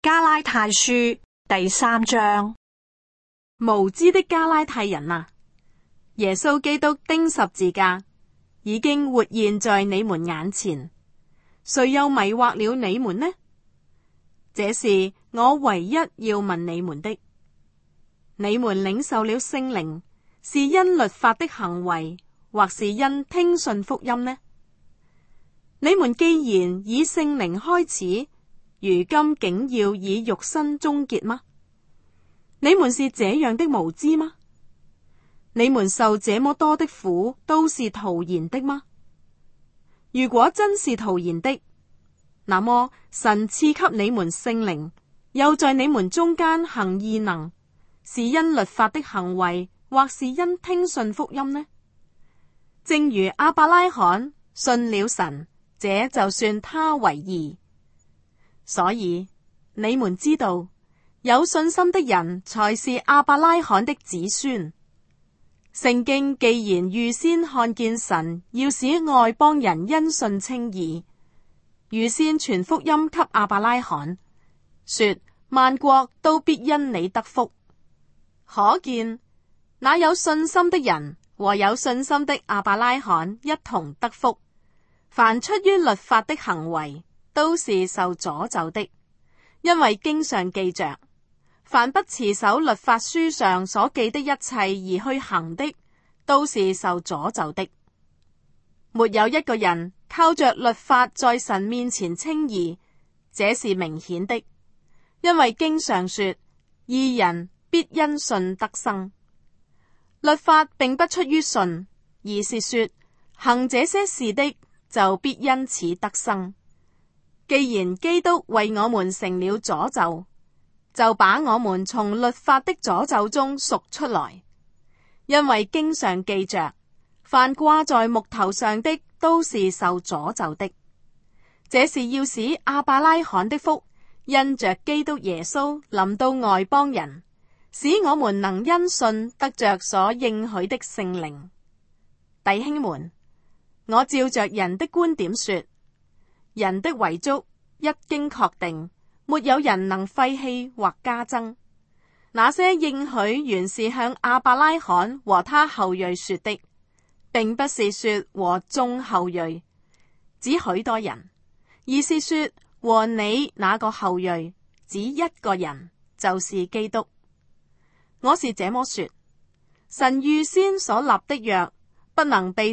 加拉太書第3章。 無知的加拉太人啊，耶穌基督釘十字架已經活現在你們眼前，誰又迷惑了你們呢？這是我唯一要問你們的。你們領受了聖靈，是因律法的行為，或是因聽信福音呢？你們既然以聖靈開始，如今竟要以肉身終結嗎？你們是這樣的無知嗎？你們受這麼多的苦，都是徒然的嗎？如果真是徒然的，那麼神賜給你們聖靈，又在你們中間行異能，是因律法的行為，或是因聽信福音呢？正如亞伯拉罕信了神，這就算他為義。所以你們知道，有信心的人才是亞伯拉罕的子孫。聖經既然預先看見神要使外邦人因信稱義，預先傳福音給亞伯拉罕，說萬國都必因你得福。可見那有信心的人和有信心的亞伯拉罕一同得福。凡出於律法的行為，都是受詛咒的，因為經上記着，凡不持守律法書上所記的一切而去行的，都是受詛咒的。沒有一個人靠着律法在神面前稱義，這是明顯的，因為經上說，義人必因信得生。律法並不出於信，而是說行這些事的就必因此得生。既然基督為我們成了詛咒，就把我們從律法的詛咒中贖出來，因為經上記着，凡掛在木頭上的都是受詛咒的。這是要使亞伯拉罕的福因着基督耶穌臨到外邦人，使我們能因信得着所應許的聖靈。弟兄們，我照着人的觀點說，人的遺囑一經確定，沒有人能廢棄或加增。那些應許原是向亞伯拉罕和他後裔說的，並不是說和眾後裔，指許多人，而是說和你那個後裔，指一個人，就是基督。我是這麼說，神預先所立的約，不能被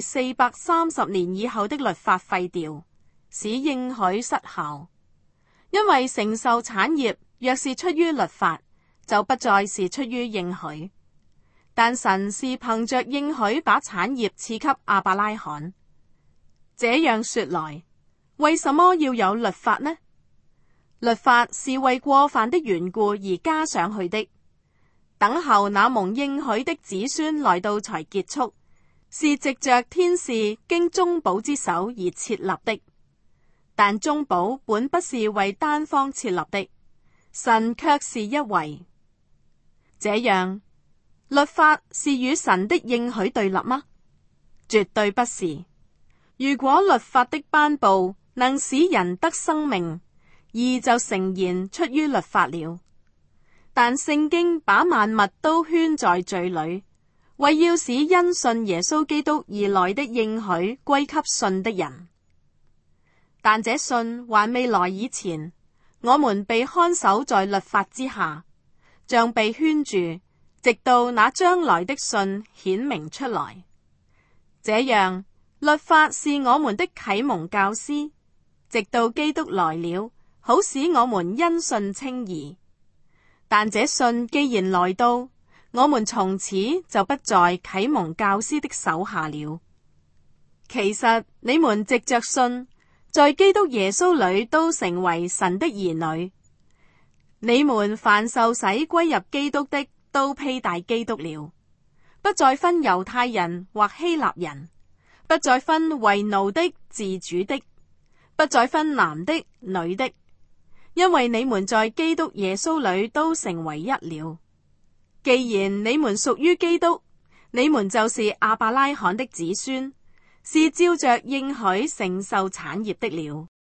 430年以後的律法廢掉，使應許失效。因為承受產業若是出於律法，就不再是出於應許。但神是憑着應許把產業賜給亞伯拉罕。這樣說來，為什麼要有律法呢？律法是為過犯的緣故而加上去的，等候那蒙應許的子孫來到才結束，是藉着天使經中保之手而設立的。但中保本不是為單方設立的，神卻是一位。這樣，律法是與神的應許對立嗎？絕對不是。如果律法的頒布能使人得生命，義就誠然出於律法了。但聖經把萬物都圈在罪裏，為要使因信耶穌基督而來的應許歸給信的人。但這信還未來以前，我們被看守在律法之下，像被圈住，直到那將來的信顯明出來。這樣，律法是我們的啟蒙教師，直到基督來了，好使我們因信稱義。但這信既然來到，我們從此就不在啟蒙教師的手下了。其實你們藉着信，在基督耶穌裏都成為神的兒女。你們凡受洗歸入基督的，都披戴基督了，不再分猶太人或希臘人，不再分為奴的自主的，不再分男的女的，因為你們在基督耶穌裏都成為一了。既然你們屬於基督，你們就是亞伯拉罕的子孫，是照着應許承受產業的了。